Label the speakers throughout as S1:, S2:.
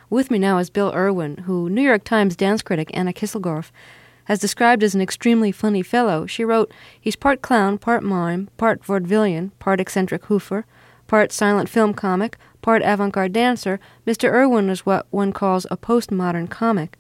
S1: With me now is Bill Irwin, who New York Times dance critic Anna Kisselgorf has described as an extremely funny fellow. She wrote, "He's part clown, part mime, part vaudevillian, part eccentric hoofer, part silent film comic, part avant-garde dancer. Mr. Irwin is what one calls a postmodern comic."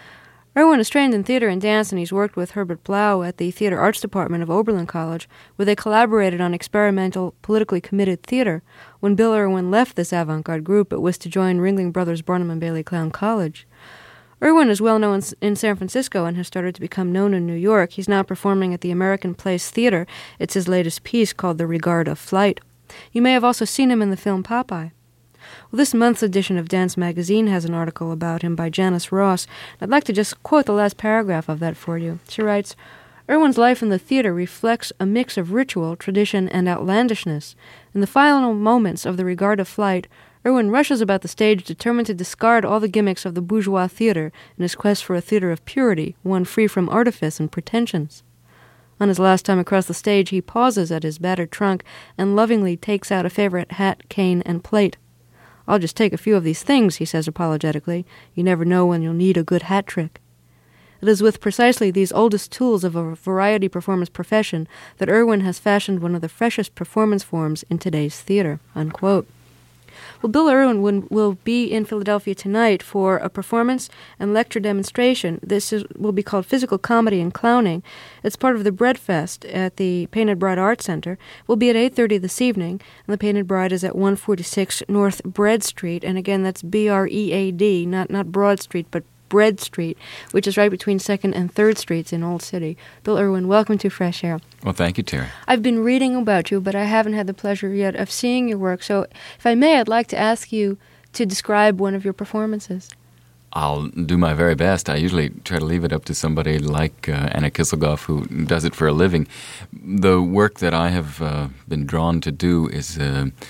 S1: Irwin is trained in theater and dance, and he's worked with Herbert Blau at the Theater Arts Department of Oberlin College, where they collaborated on experimental, politically committed theater. When Bill Irwin left this avant-garde group, it was to join Ringling Brothers Barnum and Bailey Clown College. Irwin is well known in San Francisco and has started to become known in New York. He's now performing at the American Place Theater. It's his latest piece called The Regard of Flight. You may have also seen him in the film Popeye. Well, this month's edition of Dance Magazine has an article about him by Janice Ross. I'd like to just quote the last paragraph of that for you. She writes, "Irwin's life in the theater reflects a mix of ritual, tradition, and outlandishness. In the final moments of The Regard of Flight, Irwin rushes about the stage determined to discard all the gimmicks of the bourgeois theater in his quest for a theater of purity, one free from artifice and pretensions. On his last time across the stage, he pauses at his battered trunk and lovingly takes out a favorite hat, cane, and plate. 'I'll just take a few of these things,' he says apologetically. 'You never know when you'll need a good hat trick.' It is with precisely these oldest tools of a variety performance profession that Irwin has fashioned one of the freshest performance forms in today's theater." Unquote. Well, Bill Irwin will be in Philadelphia tonight for a performance and lecture demonstration. Will be called Physical Comedy and Clowning. It's part of the Bread Fest at the Painted Bride Art Center. We'll be at 8:30 this evening, and the Painted Bride is at 146 North Bread Street. And again, that's BREAD, not Broad Street, but Bread Street, which is right between 2nd and 3rd Streets in Old City. Bill Irwin, welcome to Fresh Air.
S2: Well, thank you, Terry.
S1: I've been reading about you, but I haven't had the pleasure yet of seeing your work. So if I may, I'd like to ask you to describe one of your performances.
S2: I'll do my very best. I usually try to leave it up to somebody like Anna Kisselgorf, who does it for a living. The work that I have been drawn to do is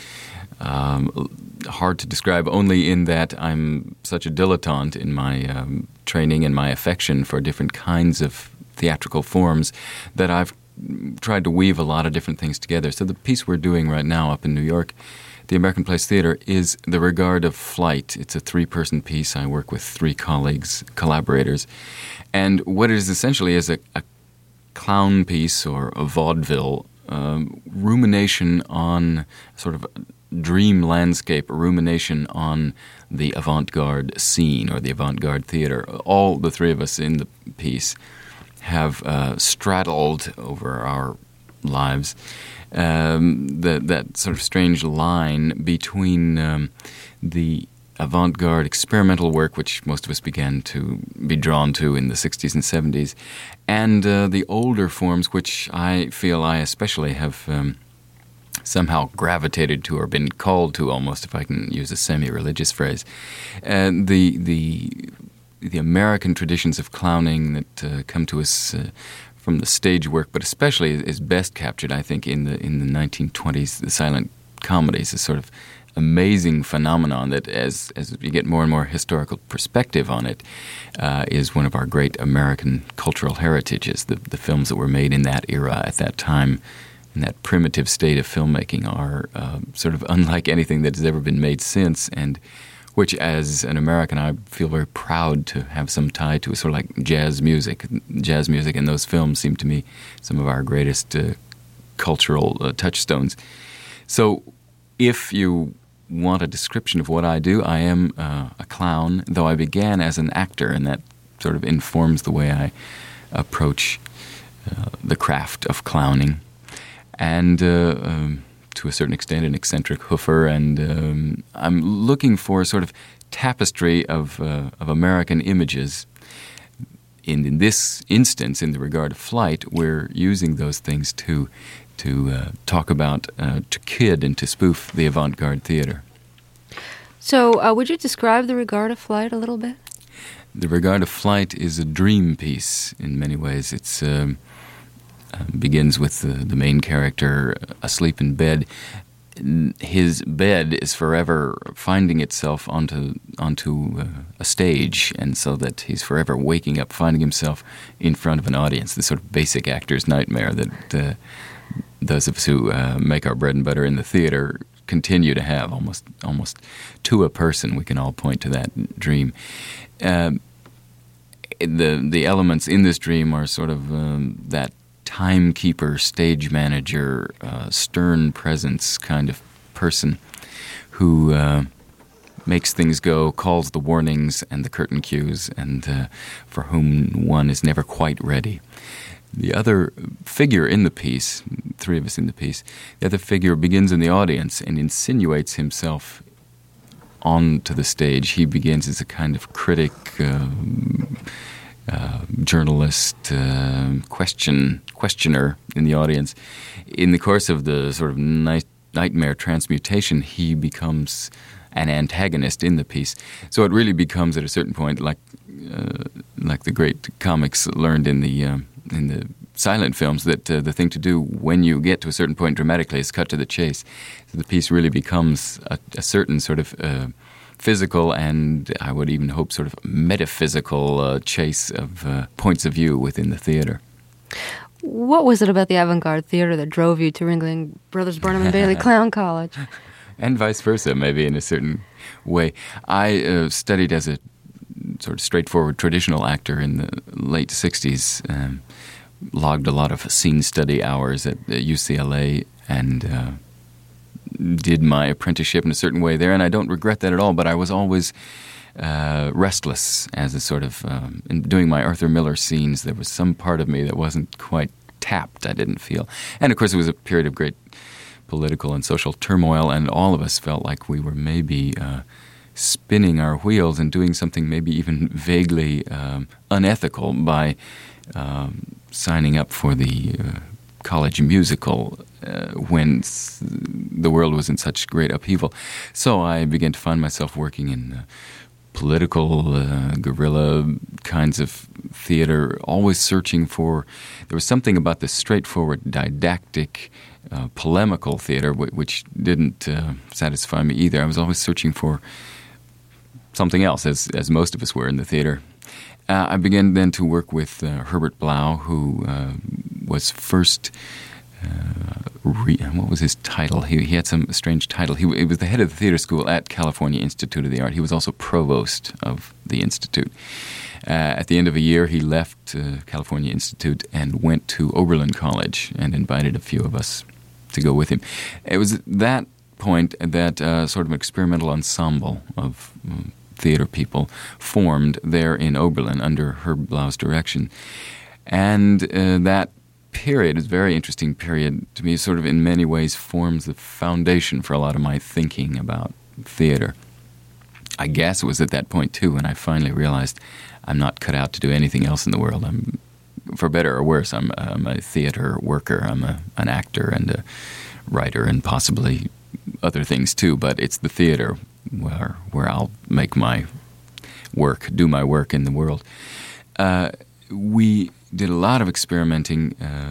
S2: hard to describe, only in that I'm such a dilettante in my training and my affection for different kinds of theatrical forms that I've tried to weave a lot of different things together. So the piece we're doing right now up in New York, the American Place Theater, is The Regard of Flight. It's a 3-person piece. I work with 3 collaborators. And what it is essentially is a clown piece or a vaudeville rumination on sort of dream landscape, a rumination on the avant-garde scene or the avant-garde theater. All the 3 of us in the piece have straddled over our lives that sort of strange line between the avant-garde experimental work, which most of us began to be drawn to in the 60s and 70s, and the older forms, which I feel I especially have somehow gravitated to or been called to, almost, if I can use a semi-religious phrase. The American traditions of clowning that come to us from the stage work, but especially is best captured, I think, in the 1920s, the silent comedies, a sort of amazing phenomenon that, as you get more and more historical perspective on it, is one of our great American cultural heritages. The films that were made in that era, at that time, in that primitive state of filmmaking, are sort of unlike anything that has ever been made since, and which, as an American, I feel very proud to have some tie to. Sort of like jazz music. Jazz music and those films seem to me some of our greatest cultural touchstones. So if you want a description of what I do, I am a clown, though I began as an actor, and that sort of informs the way I approach the craft of clowning. And to a certain extent, an eccentric hoofer, and I'm looking for a sort of tapestry of American images. In this instance, in The Regard of Flight, we're using those things to talk about, to kid and to spoof the avant-garde theater.
S1: So would you describe The Regard of Flight a little bit?
S2: The Regard of Flight is a dream piece in many ways. It's begins with the main character asleep in bed. His bed is forever finding itself onto a stage, and so that he's forever waking up, finding himself in front of an audience, the sort of basic actor's nightmare that those of us who make our bread and butter in the theater continue to have almost to a person. We can all point to that dream. The elements in this dream are sort of that timekeeper, stage manager, stern presence kind of person who makes things go, calls the warnings and the curtain cues, and for whom one is never quite ready. The other figure in the piece, three of us in the piece, the other figure begins in the audience and insinuates himself onto the stage. He begins as a kind of critic, journalist, questioner in the audience. In the course of the sort of nightmare transmutation, he becomes an antagonist in the piece. So it really becomes at a certain point like the great comics learned in the silent films, that the thing to do when you get to a certain point dramatically is cut to the chase. So the piece really becomes a certain sort of physical and I would even hope sort of metaphysical chase of points of view within the theater.
S1: What was it about the avant-garde theater that drove you to Ringling Brothers Barnum and Bailey Clown College?
S2: And vice versa, maybe in a certain way. I studied as a sort of straightforward traditional actor in the late 60s, logged a lot of scene study hours at UCLA, and did my apprenticeship in a certain way there, and I don't regret that at all, but I was always restless as a sort of, in doing my Arthur Miller scenes, there was some part of me that wasn't quite tapped, I didn't feel. And of course it was a period of great political and social turmoil, and all of us felt like we were maybe spinning our wheels and doing something maybe even vaguely unethical by signing up for the college musical when the world was in such great upheaval. So I began to find myself working in political, guerrilla kinds of theater, always searching for, there was something about this straightforward, didactic, polemical theater which didn't satisfy me either. I was always searching for something else, as most of us were in the theater. I began then to work with Herbert Blau, who was first, what was his title? He had some strange title. He was the head of the theater school at California Institute of the Art. He was also provost of the Institute. At the end of a year, he left California Institute and went to Oberlin College and invited a few of us to go with him. It was at that point that sort of experimental ensemble of theater people formed there in Oberlin under Herb Blau's direction. And that period is a very interesting period to me, sort of in many ways forms the foundation for a lot of my thinking about theater. I guess it was at that point, too, when I finally realized I'm not cut out to do anything else in the world. I'm, for better or worse, I'm a theater worker. I'm an actor and a writer and possibly other things, too, but it's the theater where I'll make my work, do my work in the world. We did a lot of experimenting,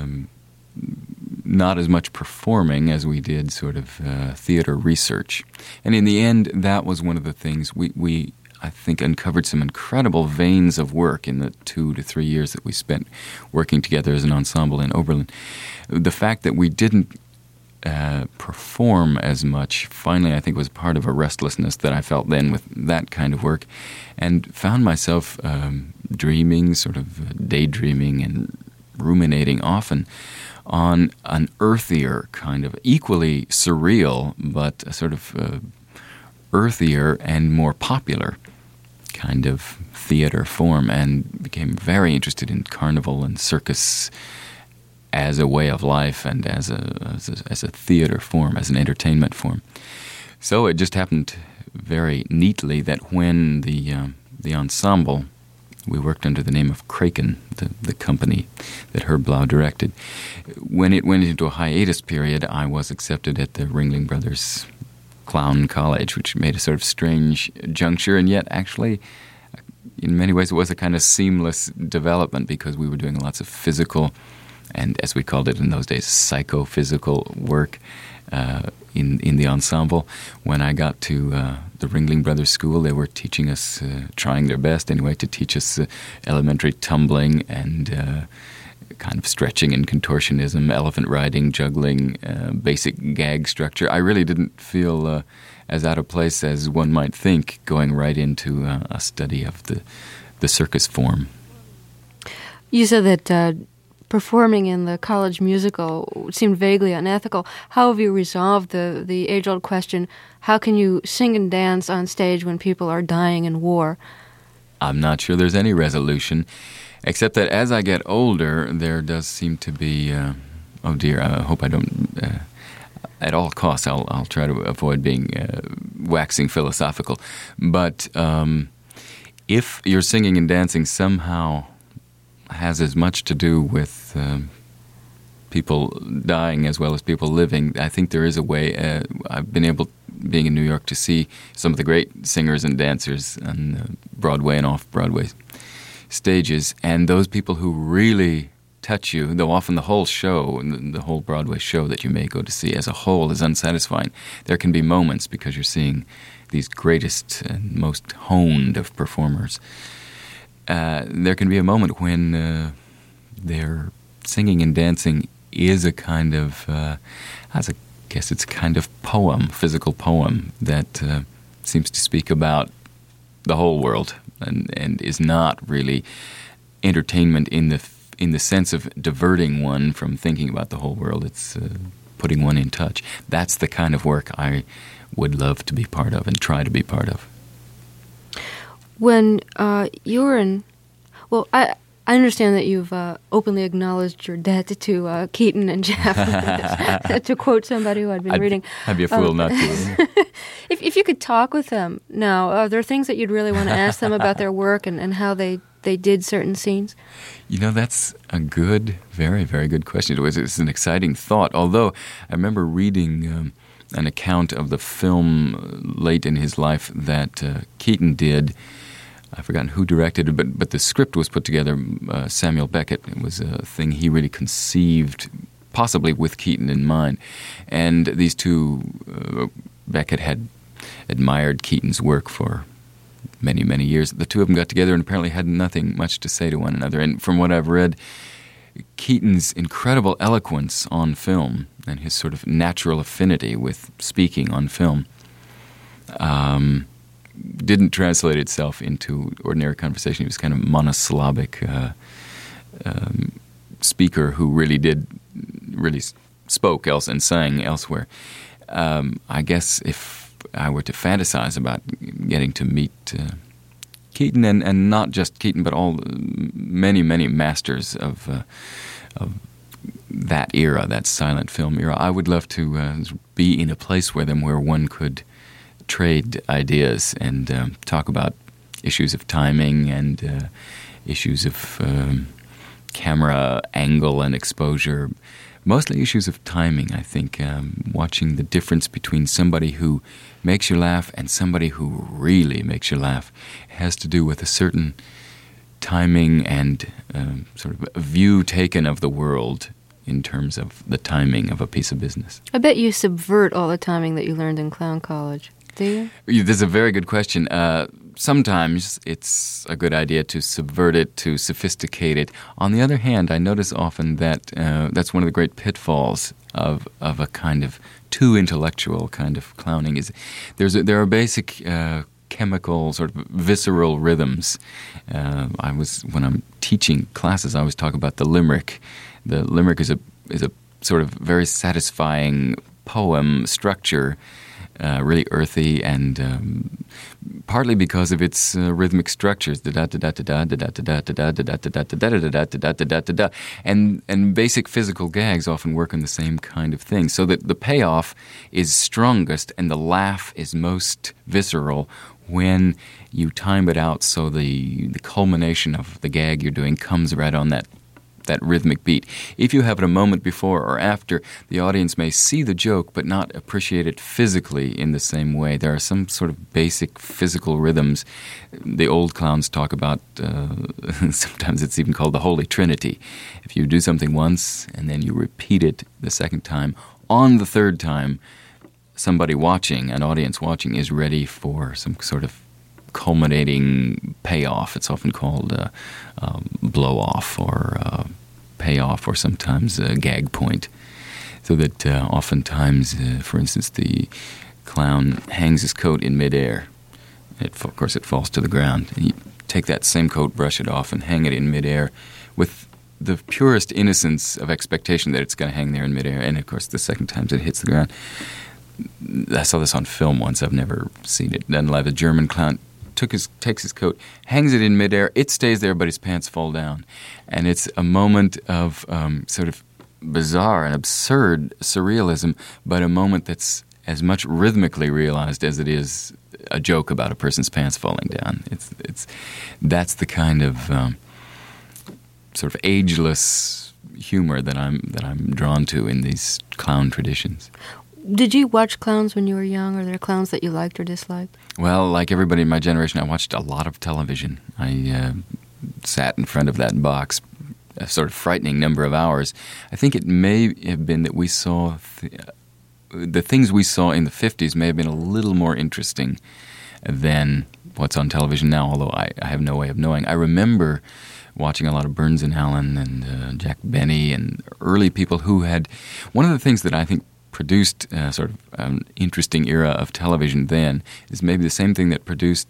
S2: not as much performing as we did sort of theater research. And in the end, that was one of the things we I think, uncovered some incredible veins of work in the 2 to 3 years that we spent working together as an ensemble in Oberlin. The fact that we didn't perform as much, finally, I think was part of a restlessness that I felt then with that kind of work, and found myself dreaming, sort of daydreaming and ruminating often on an earthier kind of, equally surreal, but a sort of earthier and more popular kind of theater form, and became very interested in carnival and circus as a way of life and as a theater form, as an entertainment form. So it just happened very neatly that when the ensemble, we worked under the name of Kraken, the company that Herb Blau directed. When it went into a hiatus period, I was accepted at the Ringling Brothers Clown College, which made a sort of strange juncture, and yet actually, in many ways, it was a kind of seamless development because we were doing lots of physical and, as we called it in those days, psychophysical work in the ensemble. When I got to the Ringling Brothers School, they were teaching us, trying their best anyway, to teach us elementary tumbling and kind of stretching and contortionism, elephant riding, juggling, basic gag structure. I really didn't feel as out of place as one might think going right into a study of the circus form.
S1: You said that performing in the college musical seemed vaguely unethical. How have you resolved the age-old question, how can you sing and dance on stage when people are dying in war?
S2: I'm not sure there's any resolution, except that as I get older, there does seem to be, oh dear, I hope I don't, at all costs, I'll try to avoid being waxing philosophical, but if your singing and dancing somehow has as much to do with people dying as well as people living, I think there is a way. I've been able, being in New York, to see some of the great singers and dancers on Broadway and off-Broadway stages, and those people who really touch you, though often the whole show, the whole Broadway show that you may go to see as a whole is unsatisfying, there can be moments, because you're seeing these greatest and most honed of performers, there can be a moment when their singing and dancing is a kind of, I guess it's a kind of poem, physical poem, that seems to speak about the whole world and is not really entertainment in the sense of diverting one from thinking about the whole world. It's putting one in touch. That's the kind of work I would love to be part of and try to be part of.
S1: When you were in, well, I understand that you've openly acknowledged your debt to Keaton and Jeff, to quote somebody who I'd been reading.
S2: I'd be a fool not to.
S1: If you could talk with them now, are there things that you'd really want to ask them about their work and how they did certain scenes?
S2: You know, that's a good, very, very good question. It's an exciting thought, although I remember reading an account of the film late in his life that Keaton did. I've forgotten who directed it, but the script was put together, Samuel Beckett. It was a thing he really conceived, possibly with Keaton in mind. And these two, Beckett had admired Keaton's work for many, many years. The two of them got together and apparently had nothing much to say to one another. And from what I've read, Keaton's incredible eloquence on film and his sort of natural affinity with speaking on film didn't translate itself into ordinary conversation. He was kind of monosyllabic speaker who really spoke and sang elsewhere. I guess if I were to fantasize about getting to meet Keaton, and not just Keaton, but all many, many masters of that era, that silent film era, I would love to be in a place with them where one could trade ideas and talk about issues of timing and issues of camera angle and exposure. Mostly issues of timing, I think. Watching the difference between somebody who makes you laugh and somebody who really makes you laugh has to do with a certain timing and sort of a view taken of the world in terms of the timing of a piece of business.
S1: I bet you subvert all the timing that you learned in clown college. Do you?
S2: This is a very good question. Sometimes it's a good idea to subvert it, to sophisticate it. On the other hand, I notice often that that's one of the great pitfalls of a kind of too intellectual kind of clowning. There are basic chemical, sort of visceral rhythms. When I'm teaching classes, I always talk about the limerick. The limerick is a sort of very satisfying poem structure. Really earthy, and partly because of its rhythmic structures, and basic physical gags often work on the same kind of thing, so that the payoff is strongest and the laugh is most visceral when you time it out so the culmination of the gag you're doing comes right on that rhythmic beat. If you have it a moment before or after, the audience may see the joke but not appreciate it physically in the same way. There are some sort of basic physical rhythms. The old clowns talk about, sometimes it's even called the Holy Trinity. If you do something once and then you repeat it the second time, on the third time, somebody watching, an audience watching, is ready for some sort of culminating payoff. It's often called blow-off or payoff or sometimes a gag point. So that oftentimes, for instance, the clown hangs his coat in midair. Of course, it falls to the ground. And you take that same coat, brush it off, and hang it in midair with the purest innocence of expectation that it's going to hang there in midair. And, of course, the second time it hits the ground. I saw this on film once. I've never seen it done live. A German clown takes his coat, hangs it in midair. It stays there, but his pants fall down. And it's a moment of sort of bizarre and absurd surrealism, but a moment that's as much rhythmically realized as it is a joke about a person's pants falling down. That's the kind of sort of ageless humor that I'm drawn to in these clown traditions.
S1: Did you watch clowns when you were young? Are there clowns that you liked or disliked?
S2: Well, like everybody in my generation, I watched a lot of television. I sat in front of that box a sort of frightening number of hours. I think it may have been that we saw the things we saw in the 50s may have been a little more interesting than what's on television now, although I have no way of knowing. I remember watching a lot of Burns and Allen and Jack Benny and early people who had... One of the things that I think produced sort of an interesting era of television then is maybe the same thing that produced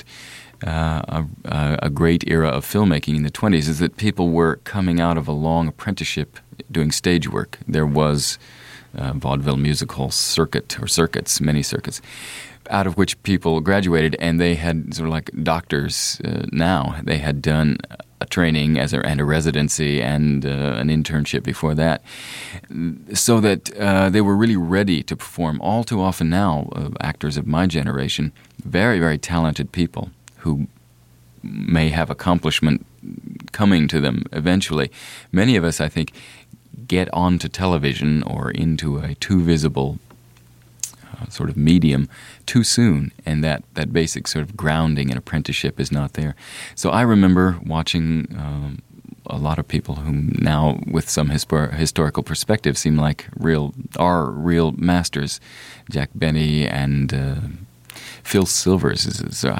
S2: a great era of filmmaking in the 20s, is that people were coming out of a long apprenticeship doing stage work. There was vaudeville musical circuit, or circuits, many circuits, out of which people graduated, and they had sort of like doctors now. They had done a training and a residency and an internship before that, so that they were really ready to perform. All too often now, actors of my generation, very, very talented people who may have accomplishment coming to them eventually. Many of us, I think, get onto television or into a too visible sort of medium too soon, and that basic sort of grounding and apprenticeship is not there. So I remember watching a lot of people who now, with some historical perspective, seem like real masters. Jack Benny and Phil Silvers.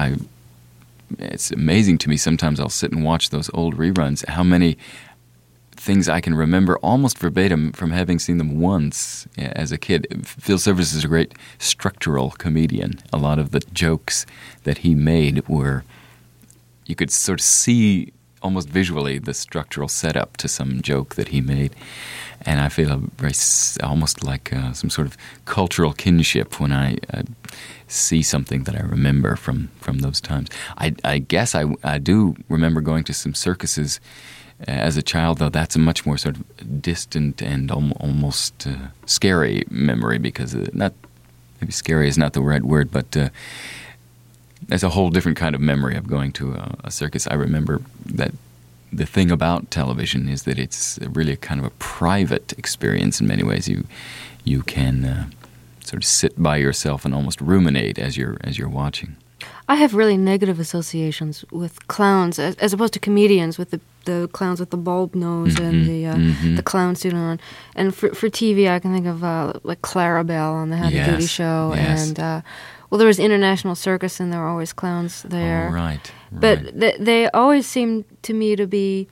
S2: It's amazing to me. Sometimes I'll sit and watch those old reruns, how many things I can remember almost verbatim from having seen them once as a kid. Phil Silvers is a great structural comedian. A lot of the jokes that he made were, you could sort of see almost visually the structural setup to some joke that he made. And I feel almost like some sort of cultural kinship when I see something that I remember from those times. I guess I do remember going to some circuses as a child, though that's a much more sort of distant and almost scary memory, because maybe scary is not the right word, but there's a whole different kind of memory of going to a circus. I remember that the thing about television is that it's really a kind of a private experience in many ways. You can sort of sit by yourself and almost ruminate as you're watching.
S1: I have really negative associations with clowns, as opposed to comedians, with the clowns with the bulb nose and the clown suit on. And for TV, I can think of like Clarabelle on the Heavy Duty Show, and there was International Circus, and there were always clowns there.
S2: Oh, right.
S1: But they always seemed to me to be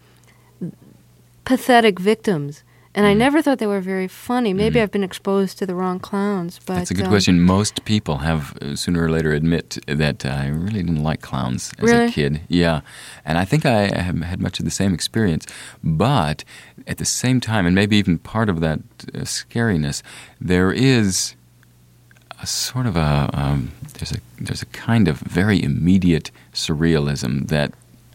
S1: pathetic victims. And I never thought they were very funny. Maybe I've been exposed to the wrong clowns. But
S2: that's a good question. Most people have sooner or later admit that I really didn't like clowns as a kid. Yeah. And I think I have had much of the same experience. But at the same time, and maybe even part of that scariness, there is a sort of there's a kind of very immediate surrealism that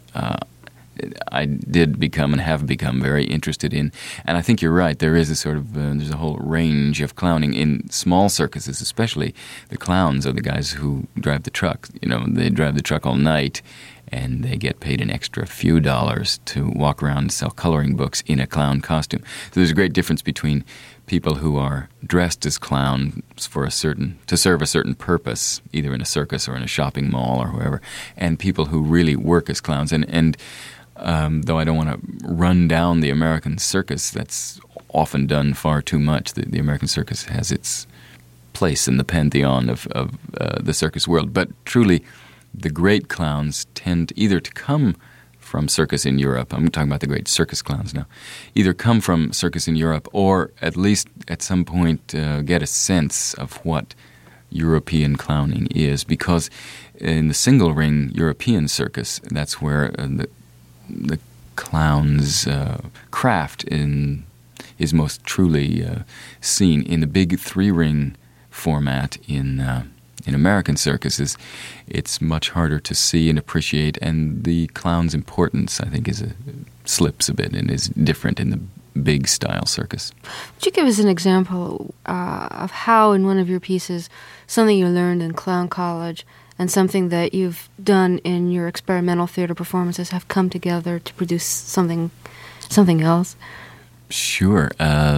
S2: I did become and have become very interested in. And I think you're right. There is a sort of there's a whole range of clowning in small circuses, especially. The clowns are the guys who drive the truck. They drive the truck all night, and they get paid an extra few dollars to walk around and sell coloring books in a clown costume. So there's a great difference between people who are dressed as clowns to serve a certain purpose, either in a circus or in a shopping mall or wherever, and people who really work as clowns. And though I don't want to run down the American circus, that's often done far too much. The American circus has its place in the pantheon of the circus world. But truly, the great clowns tend either to come from circus in Europe. I'm talking about the great circus clowns now. Either come from circus in Europe or at least at some point get a sense of what European clowning is, because in the single ring European circus, that's where the clown's craft is most truly seen. In the big 3-ring format in American circuses, it's much harder to see and appreciate, and the clown's importance, I think, slips a bit and is different in the big style circus.
S1: Would you give us an example of how in one of your pieces something you learned in clown college and something that you've done in your experimental theater performances have come together to produce something else?
S2: Sure.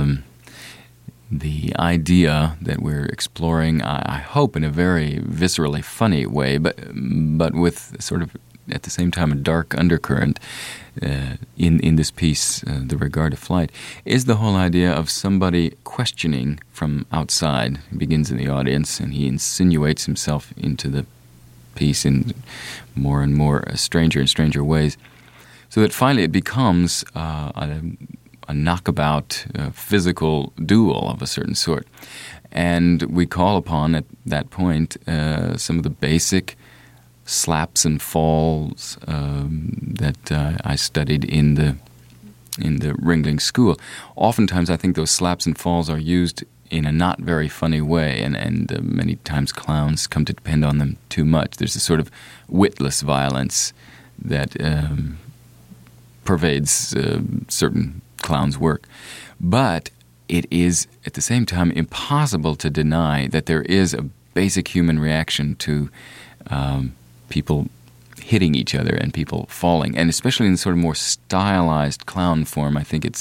S2: The idea that we're exploring, I hope in a very viscerally funny way, but with sort of at the same time a dark undercurrent in this piece, The Regard to Flight, is the whole idea of somebody questioning from outside. He begins in the audience and he insinuates himself into the piece in more and more stranger and stranger ways, so that finally it becomes a knockabout physical duel of a certain sort. And we call upon at that point some of the basic slaps and falls that I studied in the Ringling School. Oftentimes I think those slaps and falls are used in a not very funny way, and many times clowns come to depend on them too much. There's a sort of witless violence that pervades certain clowns' work. But it is, at the same time, impossible to deny that there is a basic human reaction to people hitting each other and people falling. And especially in sort of more stylized clown form, I think it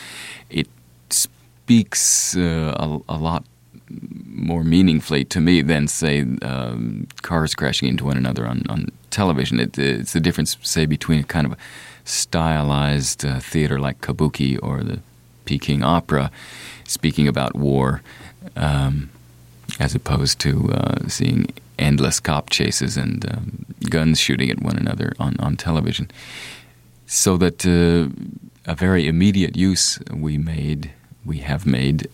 S2: speaks a lot more meaningfully to me than, say, cars crashing into one another on television. It's the difference, say, between kind of a stylized theater like Kabuki or the Peking Opera speaking about war, as opposed to seeing endless cop chases and guns shooting at one another on television. So that a very immediate use we have made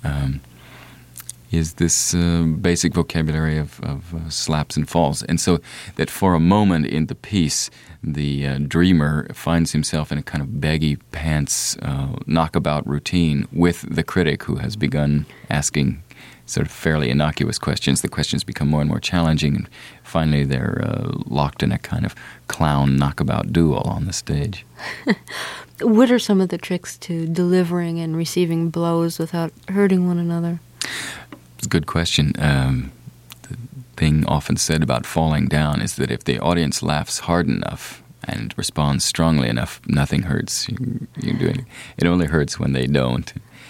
S2: is this basic vocabulary of slaps and falls. And so that for a moment in the piece, the dreamer finds himself in a kind of baggy pants knockabout routine with the critic who has begun asking sort of fairly innocuous questions. The questions become more and more challenging, and finally they're locked in a kind of clown knockabout duel on the stage.
S1: What are some of the tricks to delivering and receiving blows without hurting one another?
S2: It's a good question. The thing often said about falling down is that if the audience laughs hard enough and responds strongly enough, nothing hurts. It only hurts when they don't.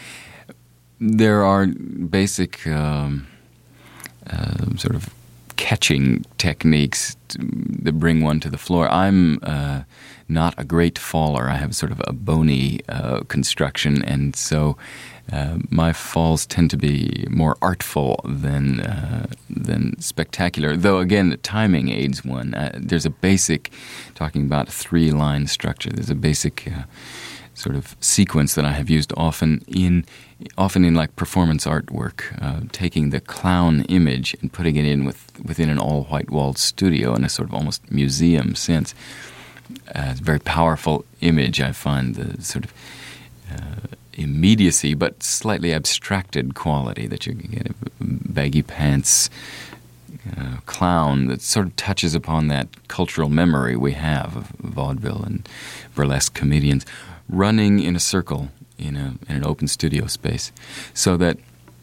S2: There are basic sort of catching techniques that bring one to the floor. I'm not a great faller. I have sort of a bony construction, and so my falls tend to be more artful than spectacular. Though again, the timing aids one. There's a basic, talking about 3-line structure. There's a basic sort of sequence that I have used often in like performance artwork, taking the clown image and putting it within an all white walled studio in a sort of almost museum sense. It's a very powerful image. I find the sort of immediacy but slightly abstracted quality that you get a baggy pants clown that sort of touches upon that cultural memory we have of vaudeville and burlesque comedians running in a circle in an open studio space, so that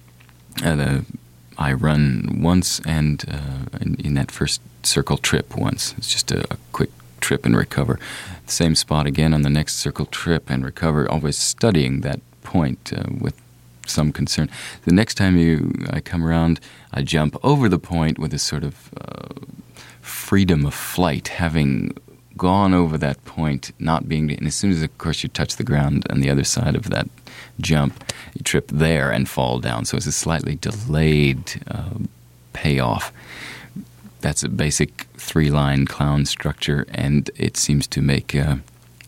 S2: I run once and in that first circle trip once. It's just a quick trip and recover. The same spot again on the next circle trip and recover, always studying that point with some concern. The next time I come around, I jump over the point with a sort of freedom of flight, having gone over that point, not being... And as soon as, of course, you touch the ground on the other side of that jump, you trip there and fall down. So it's a slightly delayed payoff. That's a basic 3-line clown structure, and it seems to make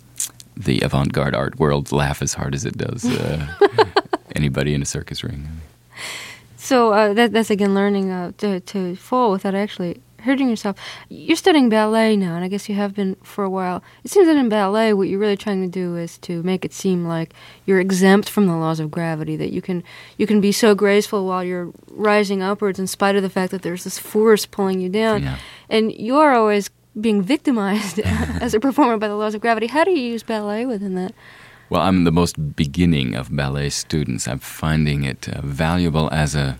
S2: the avant-garde art world laugh as hard as it does anybody in a circus ring.
S1: So that's again learning to fall without actually hurting yourself. You're studying ballet now, and I guess you have been for a while. It seems that in ballet, what you're really trying to do is to make it seem like you're exempt from the laws of gravity, that you can be so graceful while you're rising upwards in spite of the fact that there's this force pulling you down.
S2: Yeah.
S1: And you're always being victimized as a performer by the laws of gravity. How do you use ballet within that?
S2: Well, I'm the most beginning of ballet students. I'm finding it valuable as a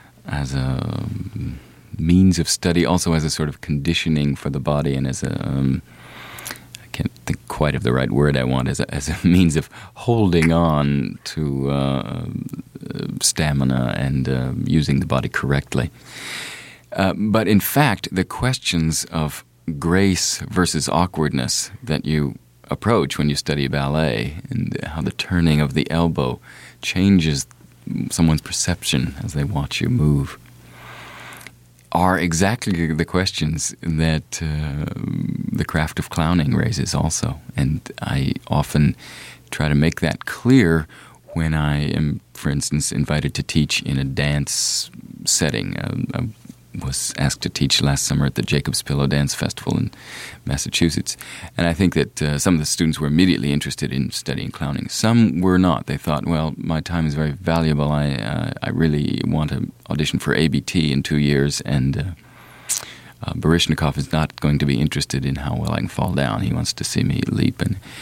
S2: means of study, also as a sort of conditioning for the body, and as a I can't think quite of the right word I want, as a means of holding on to stamina and using the body correctly. But in fact, the questions of grace versus awkwardness that you approach when you study ballet, and how the turning of the elbow changes someone's perception as they watch you move, are exactly the questions that the craft of clowning raises also. And I often try to make that clear when I am, for instance, invited to teach in a dance setting. I was asked to teach last summer at the Jacob's Pillow Dance Festival in Massachusetts. And I think that some of the students were immediately interested in studying clowning. Some were not. They thought, well, my time is very valuable. I really want to audition for ABT in 2 years, and Baryshnikov is not going to be interested in how well I can fall down. He wants to see me leap.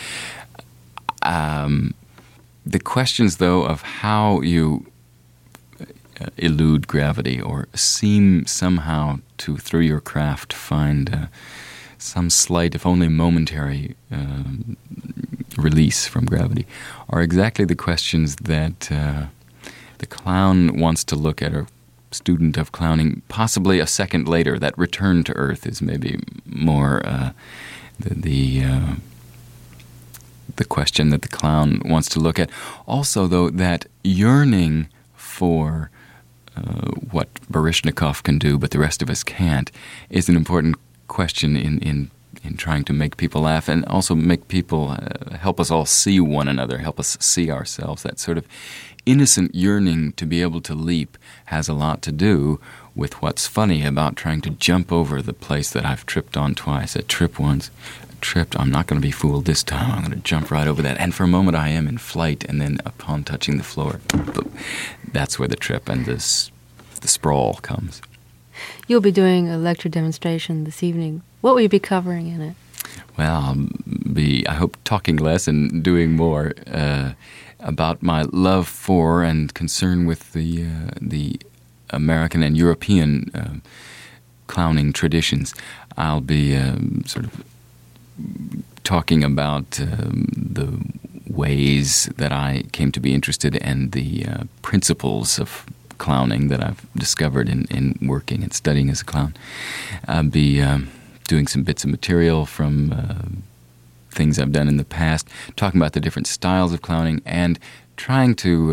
S2: And the questions, though, of how you elude gravity or seem somehow to, through your craft, find some slight, if only momentary, release from gravity, are exactly the questions that the clown wants to look at, or student of clowning possibly a second later. That return to earth is maybe more the question that the clown wants to look at. Also, though, that yearning for what Baryshnikov can do, but the rest of us can't, is an important question in trying to make people laugh, and also make people help us all see one another, help us see ourselves. That sort of innocent yearning to be able to leap has a lot to do with what's funny about trying to jump over the place that I've tripped on twice. I tripped once, I'm not going to be fooled this time. I'm going to jump right over that. And for a moment I am in flight, and then upon touching the floor, that's where the trip and the sprawl comes.
S1: You'll be doing a lecture demonstration this evening. What will you be covering in it?
S2: Well, I'll be, I hope, talking less and doing more about my love for and concern with the American and European clowning traditions. I'll be sort of talking about the ways that I came to be interested and the principles of clowning that I've discovered in working and studying as a clown. I'll be doing some bits of material from things I've done in the past, talking about the different styles of clowning, and trying to,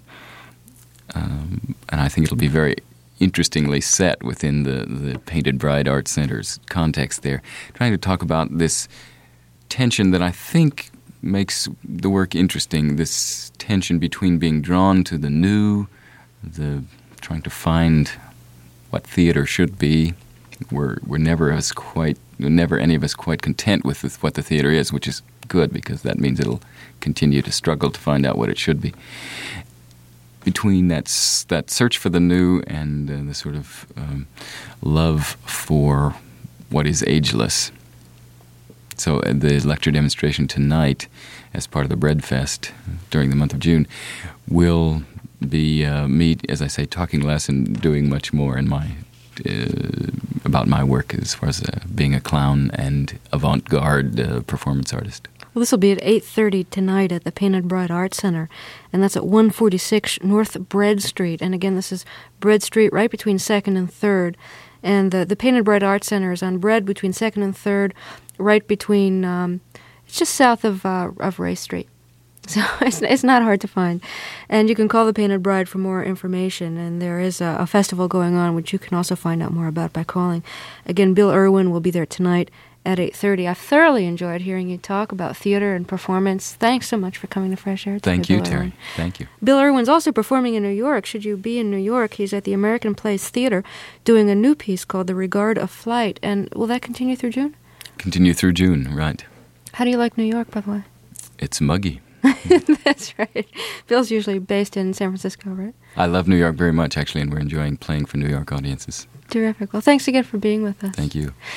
S2: and I think it'll be very interestingly set within the Painted Bride Art Center's context there, trying to talk about this tension that I think makes the work interesting, this tension between being drawn to the new, trying to find what theater should be. We're never any of us quite content with what the theater is, which is good, because that means it'll continue to struggle to find out what it should be. Between that search for the new and the sort of love for what is ageless. So the lecture demonstration tonight, as part of the Bread Fest during the month of June, will be me, as I say, talking less and doing much more in my about my work as far as being a clown and avant-garde performance artist.
S1: Well, this will be at 8:30 tonight at the Painted Bride Art Center, and that's at 146 North Bread Street. And again, this is Bread Street right between 2nd and 3rd. And the Painted Bride Art Center is on Bread between 2nd and 3rd, right between, it's just south of Ray Street. So it's not hard to find. And you can call the Painted Bride for more information. And there is a festival going on, which you can also find out more about by calling. Again, Bill Irwin will be there tonight at 8:30. I've thoroughly enjoyed hearing you talk about theater and performance. Thanks so much for coming to Fresh Air.
S2: Thank you,
S1: Bill
S2: Terry.
S1: Irwin.
S2: Thank you.
S1: Bill Irwin's also performing in New York. Should you be in New York, he's at the American Place Theater doing a new piece called The Regard of Flight. And will that continue through June?
S2: Continue through June, right.
S1: How do you like New York, by the way?
S2: It's muggy.
S1: That's right. Bill's usually based in San Francisco, right?
S2: I love New York very much, actually, and we're enjoying playing for New York audiences.
S1: Terrific. Well, thanks again for being with us.
S2: Thank you.